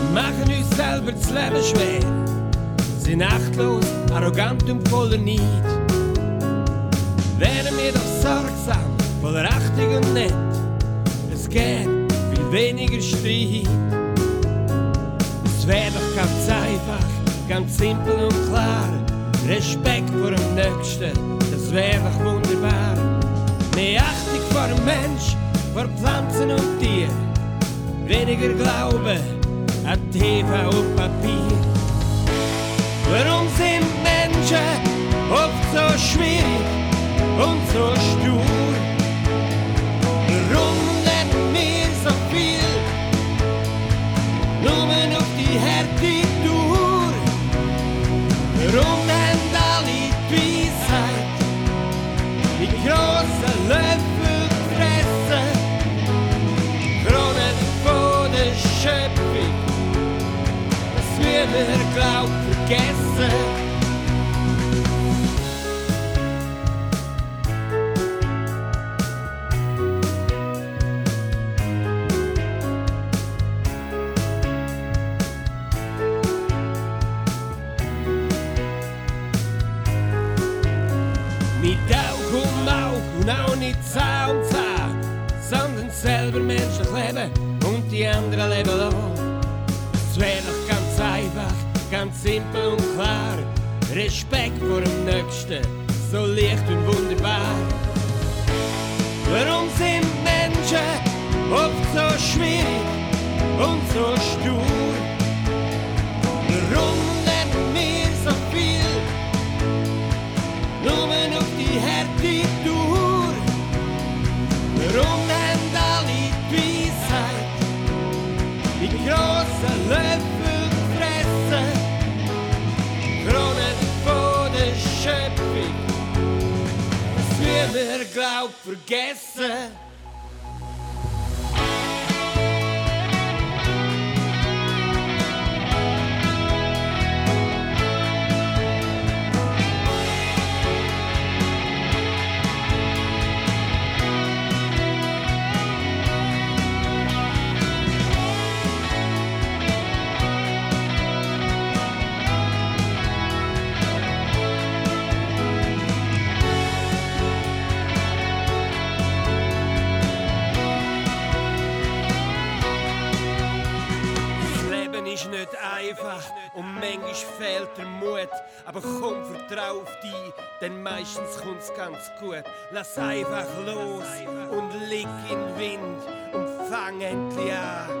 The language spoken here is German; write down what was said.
machen uns selber das Leben schwer, sind achtlos, arrogant und voller Neid. Wären wir doch sorgsam, voller Achtung und nett, es gäbe viel weniger Streit. Es wäre doch ganz einfach, ganz simpel und klar, Respekt vor dem Nächsten, das wäre doch wunderbar. Mehr Achtung vor dem Mensch, vor Pflanzen und Tieren, weniger Glaube an TV und Papier. Warum sind Menschen oft so schwierig und so stur? Warum lernen wir so viel, nur auf die Härte durch? Warum haben alle die Weisheit mit grossen Löffeln gefressen? Kronen von der Schöpfung, das wir glaubt vergessen. Nicht Auge um Auge und auch nicht Zahn um Zahn, sondern selber menschlich leben und die anderen leben lassen. Es wäre doch ganz einfach, ganz simpel und klar, Respekt vor dem Nächsten, so leicht und wunderbar. Warum sind Menschen oft so schwierig und so stur? Warum lernen wir so viel, nur auf die Härte durch? Warum haben alle die Weisheit mit grossen Löffeln gefressen? Kronen von der Schöpfung, das wir glaubt vergessen. Ist nicht einfach und manchmal fehlt der Mut. Aber komm, vertrau auf dich, denn meistens kommt's ganz gut. Lass einfach los und leg in den Wind und fang endlich an.